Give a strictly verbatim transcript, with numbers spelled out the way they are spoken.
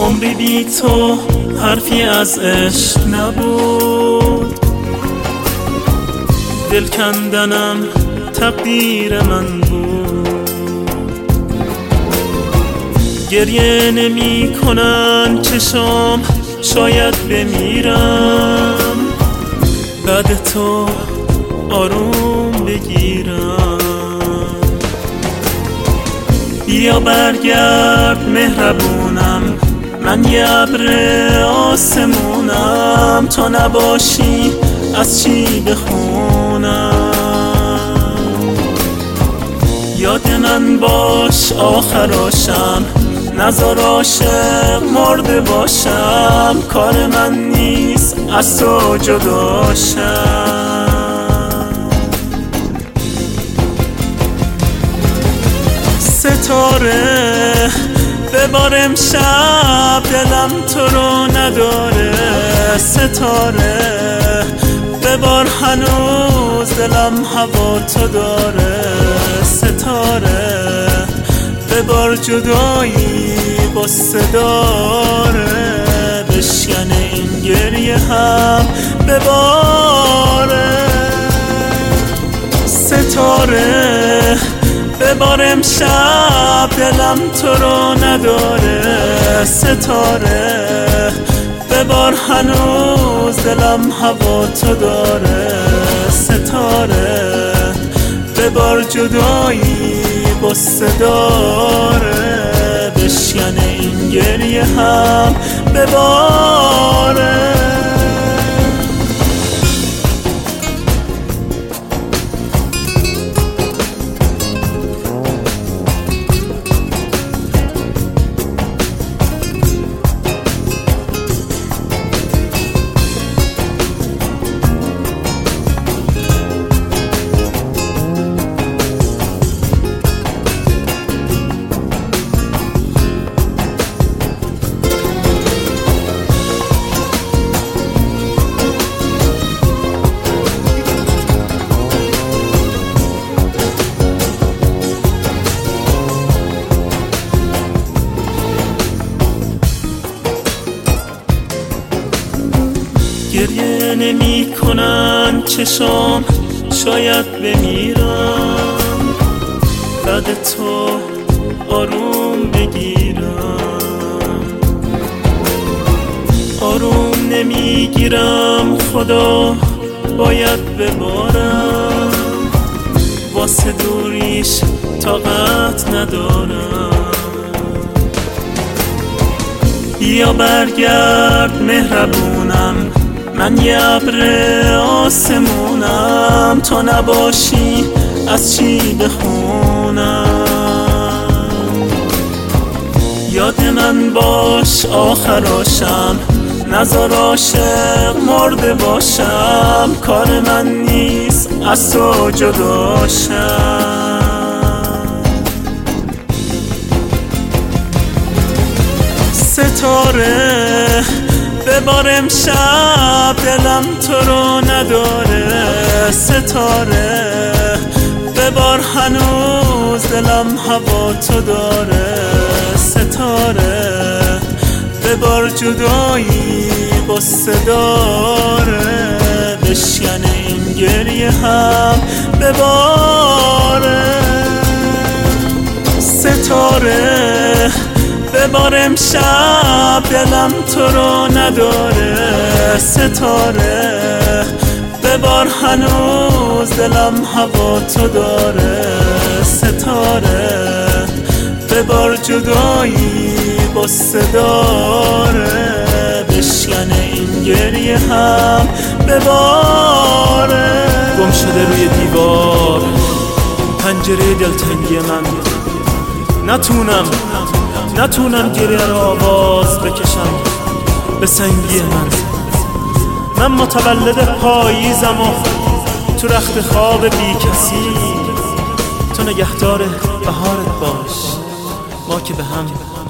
عمری بی تو حرفی از عشق نبود، دل کندنم تقدیر من بود. گریه نمی کنن چشام، شاید بمیرم بعد تو آروم بگیرم. بیا برگرد مهربونم، من یه ابر آسمونم، تا نباشی از چی بخونم. یاد من باش آخراشم، نذار عاشق مرده باشم. کار من نیست از تو جداشم. ستاره ببار امشب، دلم تو رو نداره. ستاره ببار هنوز، دلم هوا تو داره. ستاره ببار جدایی غصه داره، بشکنه این گریه هم بباره. ستاره ببار امشب، دلم تو رو نداره. ستاره ببار هنوز، دلم هوا تو داره. ستاره ببار جدایی غصه داره، بشکنه این گریه هم بباره. گریه نمی کنن چشام، شاید بمیرم بعد تو آروم بگیرم. آروم نمیگیرم خدا باید ببارم، واسه دوریش طاقت ندارم. بیا برگرد مهربونم، من یه ابر آسمونم، تا نباشی از چی بخونم. یاد من باش آخراشم، نذار عاشق مرده باشم. کار من نیست از تو جداشم. ستاره ببار امشب، دلم تو رو نداره. ستاره ببار هنوز، دلم هوا تو داره. ستاره ببار جدایی غصه داره، بشکنه این گریه هم بباره. ستاره ببار امشب، دلم تو رو نداره. ستاره ببار هنوز، دلم هوا تو داره. ستاره ببار جدایی غصه داره، بشکنه این گریه هم بباره. گم شده روی دیوار پنجره دلتنگی من، نتونم نتونم گریه را آواز بکشم به سنگی من. من متولد پاییزم و تو رخت خواب بی کسی. تو نگهدار بهارت باش، ما که به هم